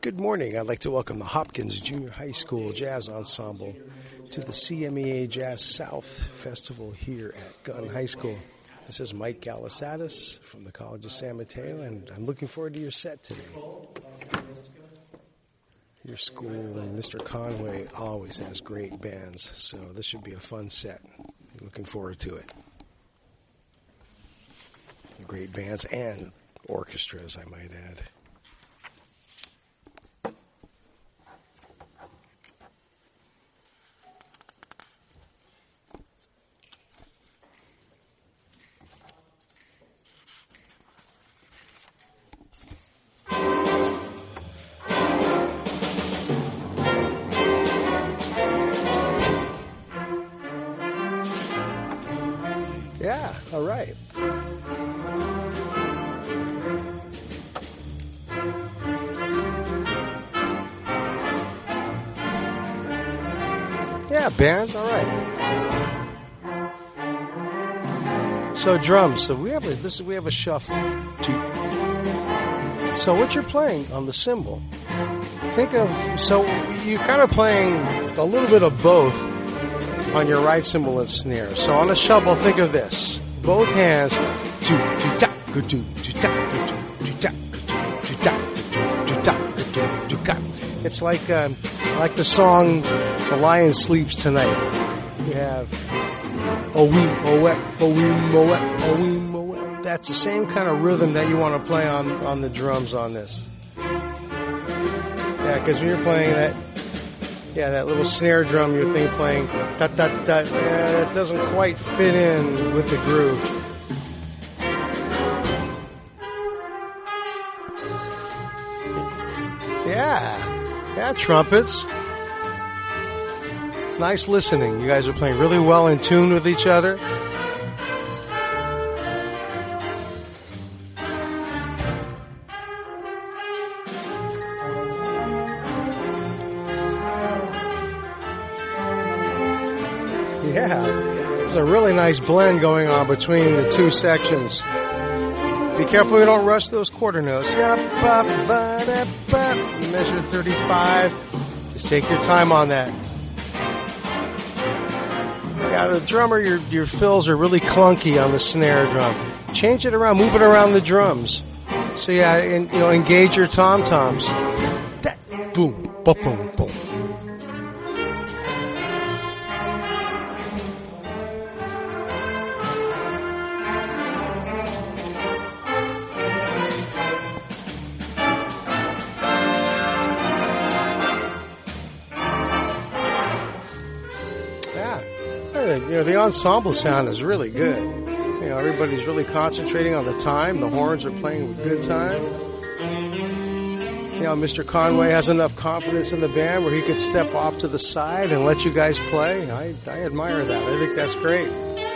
Good morning. I'd like to welcome the Hopkins Junior High School Jazz Ensemble to the CMEA Jazz South Festival here at Gunn High School. This is Mike Galisatis from the College of San Mateo, and I'm looking forward to your set today. Your school and Mr. Conway always has great bands, so this should be a fun set. Looking forward to it. Great bands and orchestras, I might add. Yeah, all right. Yeah, band, all right. So drums. So we have a shuffle. So what you're playing on the cymbal? So you're kind of playing a little bit of both on your right cymbal and snare. So on a shuffle, think of this: both hands. It's like the song "The Lion Sleeps Tonight." You have that's the same kind of rhythm that you want to play on the drums on this. Yeah, because when you're playing that little snare drum, you're playing da da da. Yeah, that doesn't quite fit in with the groove. Yeah, trumpets. Nice listening. You guys are playing really well in tune with each other. Yeah, there's a really nice blend going on between the two sections. Be careful you don't rush those quarter notes. Measure 35. Just take your time on that. Yeah, the drummer, your fills are really clunky on the snare drum. Change it around, move it around the drums. So yeah, and engage your tom-toms. Boom, boom, boom, boom. The ensemble sound is really good. Everybody's really concentrating on the time. The horns are playing with good time. Mr. Conway has enough confidence in the band where he could step off to the side and let you guys play. I admire that. I think that's great.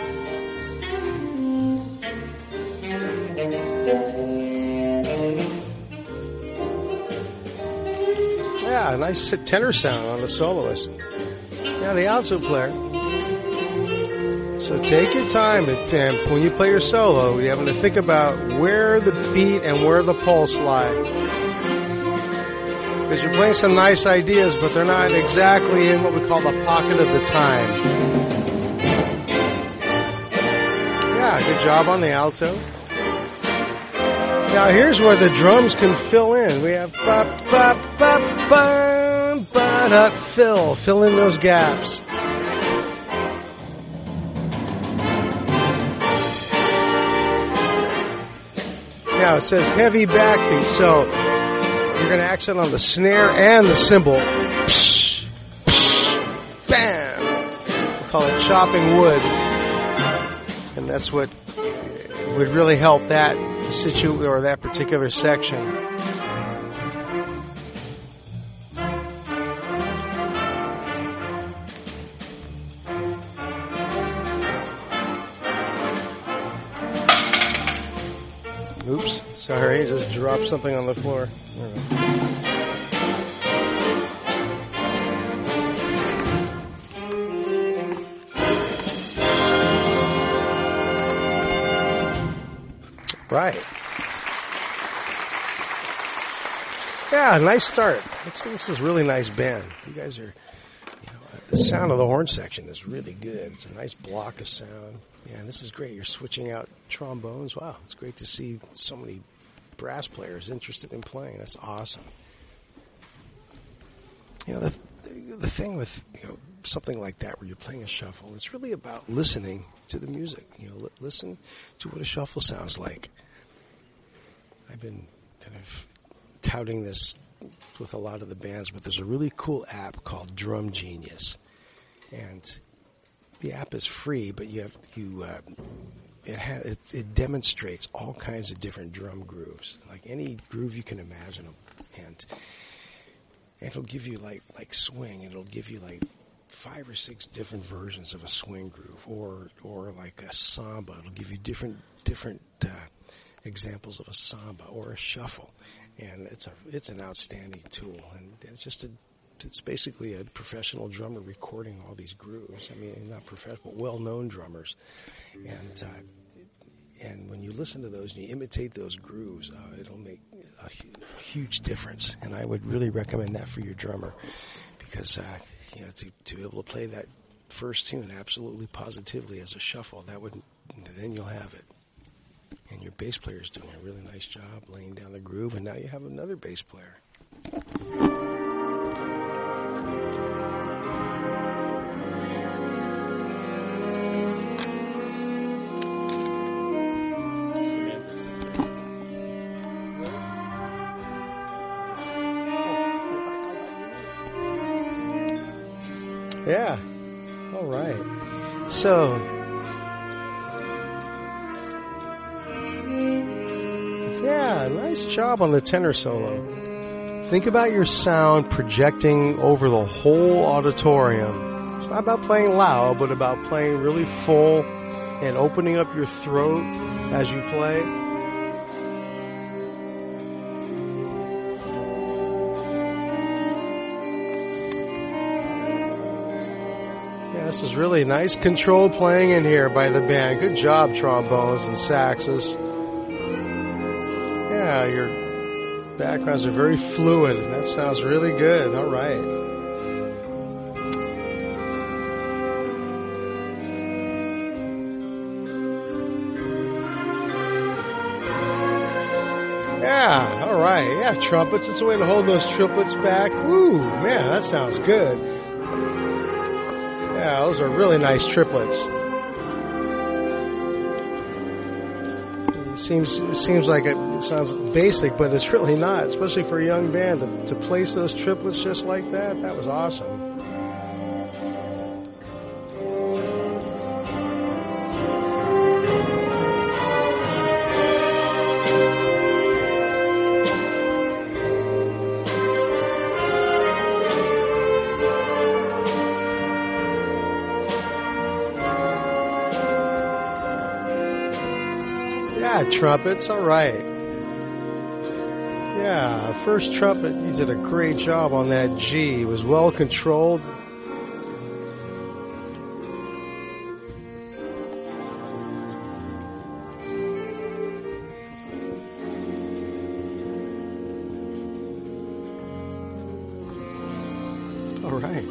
Yeah, a nice tenor sound on the soloist. Yeah, the alto player. So take your time, and when you play your solo, you're having to think about where the beat and where the pulse lie. Because you're playing some nice ideas, but they're not exactly in what we call the pocket of the time. Yeah, good job on the alto. Now here's where the drums can fill in. We have fill in those gaps. Now it says heavy backbeat, so you're going to accent on the snare and the cymbal. Psh, psh, bam! We call it chopping wood, and that's what would really help that or that particular section. Oops, sorry, just dropped something on the floor. Right. Yeah, nice start. This is a really nice band. You guys are, the sound of the horn section is really good. It's a nice block of sound. Yeah, and this is great. You're switching out trombones. Wow, it's great to see so many brass players interested in playing. That's awesome. The thing with something like that where you're playing a shuffle, it's really about listening to the music. Listen to what a shuffle sounds like. I've been kind of touting this with a lot of the bands, but there's a really cool app called Drum Genius, and the app is free, but it demonstrates all kinds of different drum grooves, like any groove you can imagine, and it'll give you like swing. It'll give you like 5 or 6 different versions of a swing groove, or like a samba. It'll give you different examples of a samba or a shuffle, and it's an outstanding tool. And it's basically a professional drummer recording all these grooves. I mean, not professional, well-known drummers, and when you listen to those and you imitate those grooves, it'll make a huge difference. And I would really recommend that for your drummer, because to be able to play that first tune absolutely positively as a shuffle, then you'll have it. And your bass player is doing a really nice job laying down the groove, and now you have another bass player. Yeah. All right. So, yeah, nice job on the tenor solo. Think about your sound projecting over the whole auditorium. It's not about playing loud, but about playing really full and opening up your throat as you play. This is really nice controlled playing in here by the band. Good job, trombones and saxes. Yeah, your backgrounds are very fluid. That sounds really good. All right. Yeah, all right. Yeah, trumpets. It's a way to hold those triplets back. Woo, man, that sounds good. Yeah, those are really nice triplets. It seems like it sounds basic, but it's really not, especially for a young band to place those triplets just like that. That was awesome. Trumpets, all right. Yeah, first trumpet, you did a great job on that G. It was well controlled. All right.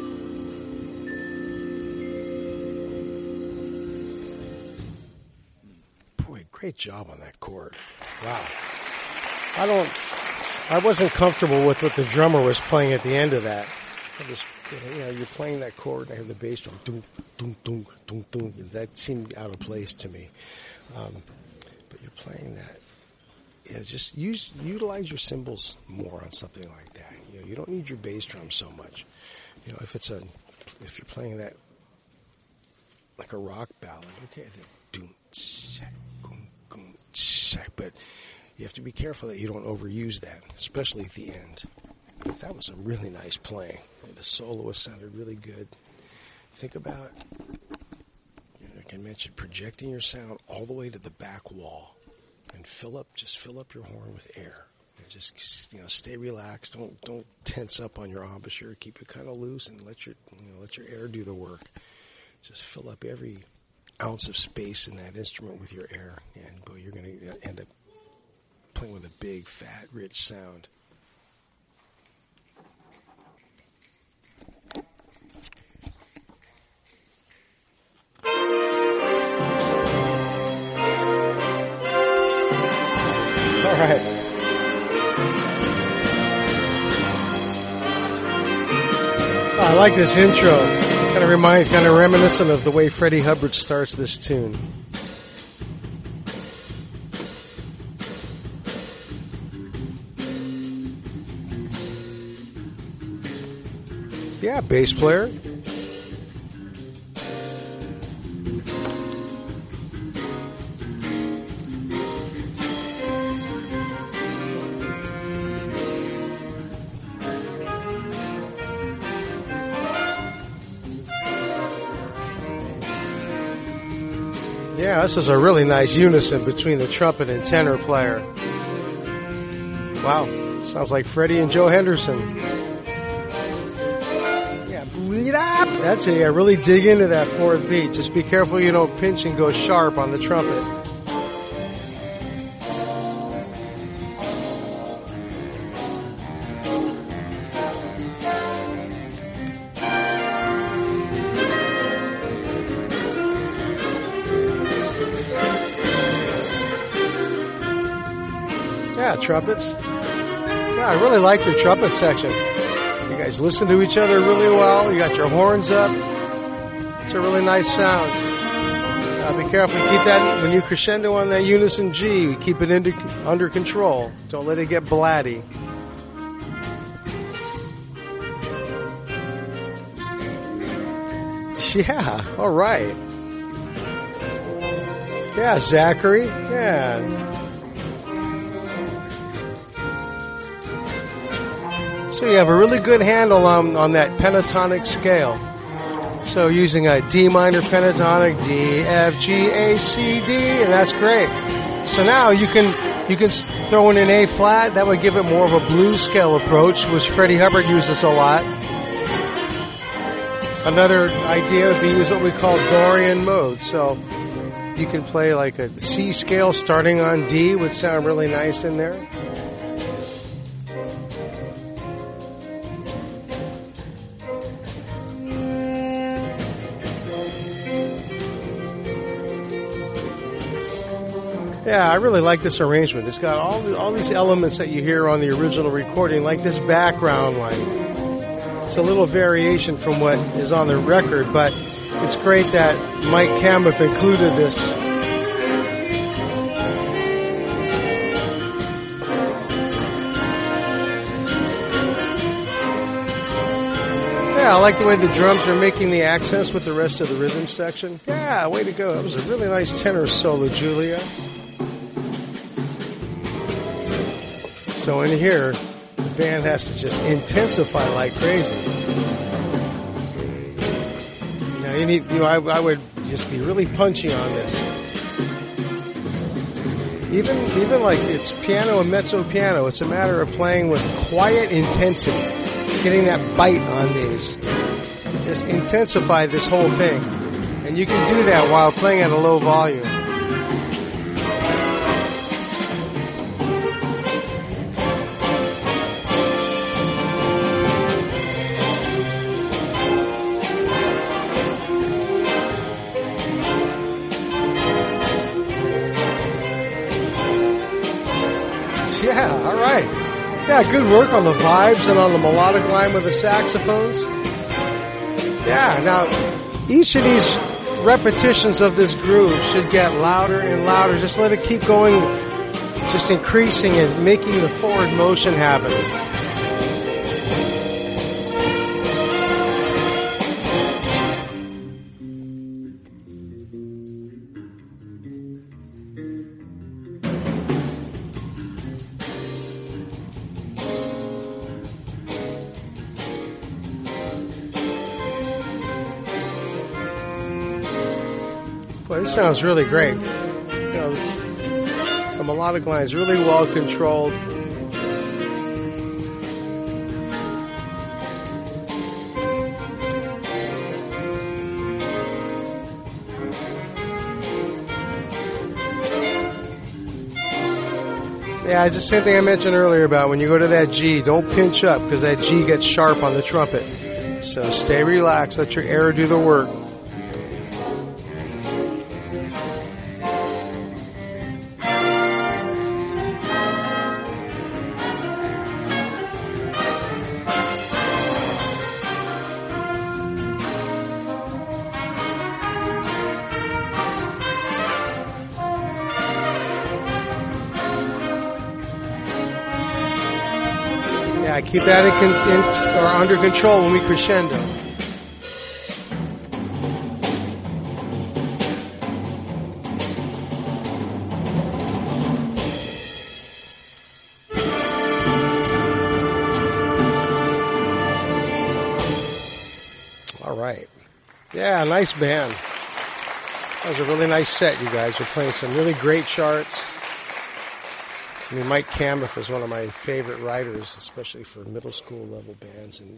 Great job on that chord. Wow. I wasn't comfortable with what the drummer was playing at the end of that. You're playing that chord and I hear the bass drum, doom, doom, doom, doom, doom. That seemed out of place to me. But you're playing that. Yeah, just utilize your cymbals more on something like that. You don't need your bass drum so much. If you're playing that like a rock ballad, okay, then doom, but you have to be careful that you don't overuse that, especially at the end. But that was a really nice playing. The soloist sounded really good. Think about, like I mentioned, projecting your sound all the way to the back wall, and fill up your horn with air. And just stay relaxed. Don't tense up on your embouchure. Keep it kind of loose and let your air do the work. Just fill up every ounce of space in that instrument with your air, and you're going to end up playing with a big, fat, rich sound. right. Oh, I like this intro. Kind of reminiscent of the way Freddie Hubbard starts this tune. Yeah, bass player. Yeah, this is a really nice unison between the trumpet and tenor player. Wow, sounds like Freddie and Joe Henderson. Yeah, that's it. Yeah, really dig into that fourth beat. Just be careful you don't pinch and go sharp on the trumpet. Yeah, trumpets. Yeah, I really like the trumpet section. You guys listen to each other really well. You got your horns up. It's a really nice sound. Be careful. Keep that when you crescendo on that unison G. Keep it under control. Don't let it get blatty. Yeah. All right. Yeah, Zachary. Yeah. So you have a really good handle on that pentatonic scale. So using a D minor pentatonic, D, F, G, A, C, D, and that's great. So now you can throw in an A flat. That would give it more of a blues scale approach, which Freddie Hubbard uses a lot. Another idea would be use what we call Dorian mode. So you can play like a C scale starting on D would sound really nice in there. Yeah, I really like this arrangement. It's got all these elements that you hear on the original recording, like this background line. It's a little variation from what is on the record, but it's great that Mike Camiff included this. Yeah, I like the way the drums are making the accents with the rest of the rhythm section. Yeah, way to go. That was a really nice tenor solo, Julia. So in here, the band has to just intensify like crazy. Now I would just be really punchy on this. Even like it's piano and mezzo piano, it's a matter of playing with quiet intensity, getting that bite on these. Just intensify this whole thing, and you can do that while playing at a low volume. Yeah, all right. Yeah, good work on the vibes and on the melodic line with the saxophones. Yeah, now each of these repetitions of this groove should get louder and louder. Just let it keep going, just increasing and making the forward motion happen. Boy, this sounds really great. The melodic line is really well controlled. Yeah, just same thing I mentioned earlier about when you go to that G, don't pinch up because that G gets sharp on the trumpet. So stay relaxed, let your air do the work. Yeah, keep that or under control when we crescendo. All right. Yeah, nice band. That was a really nice set, you guys. We're playing some really great charts. I mean, Mike Camiff is one of my favorite writers, especially for middle school level bands and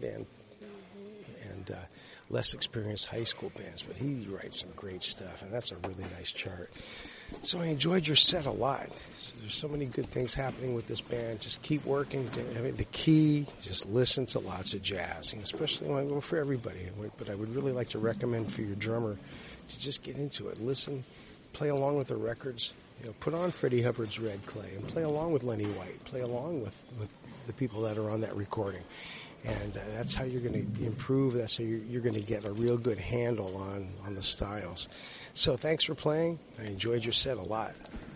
less experienced high school bands. But he writes some great stuff, and that's a really nice chart. So I enjoyed your set a lot. There's so many good things happening with this band. Just keep working. I mean, the key, just listen to lots of jazz, especially well, for everybody. But I would really like to recommend for your drummer to just get into it. Listen, play along with the records. Put on Freddie Hubbard's Red Clay and play along with Lenny White. Play along with the people that are on that recording. And that's how you're going to improve. That's how you're going to get a real good handle on the styles. So thanks for playing. I enjoyed your set a lot.